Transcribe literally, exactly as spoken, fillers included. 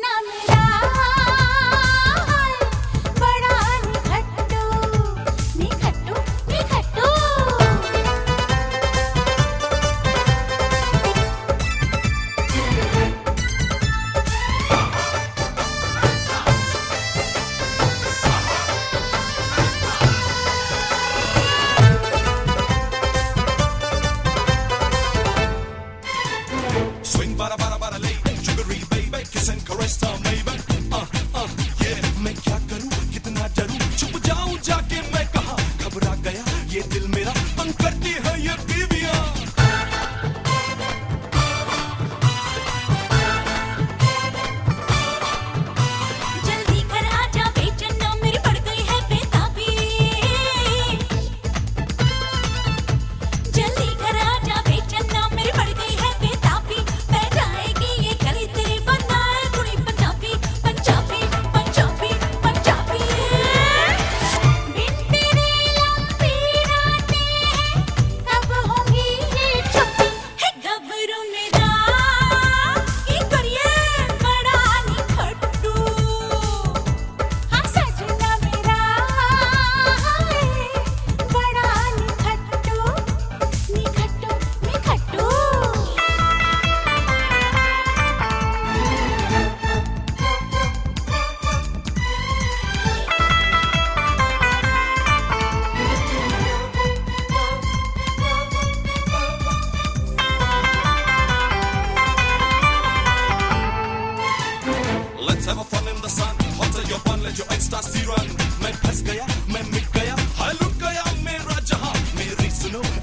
सजना मेरा बड़ा निखट्टू निखट्टू निखट्टू Swing bara bara bara lay, sugary baby, kiss and caress her maybe. Uh uh yeah, मैं क्या करूँ कितना डरूँ छुप जाऊँ जाके मैं कहाँ घबरा गया ये दिल मेरा तंग करती है ये बीवियाँ. जल्दी घर आजा बेचैन मेरी पड़ गई है बेताबी जल्दी घर आजा बेचैन मेरी पड़ गई है बेताबी बह जाएगी ये गली तेरी बनाए कुड़ी पंजाबी पंजाबी पंजाबी पंजाबी बिन तेरे लंबी रातें कब होंगी ये छुट्टी है गबरू मेरा की करिए बड़ा निखट्टू हाँ सजना मेरा बड़ा निखट्टू निखट्टू निखट्टू Let's have a fun in the sun, hotter your fun, let your ecstasy run. मैं फंस गया, मैं मिट गया, हाय लुट गया मेरा जहां, मेरी सुनो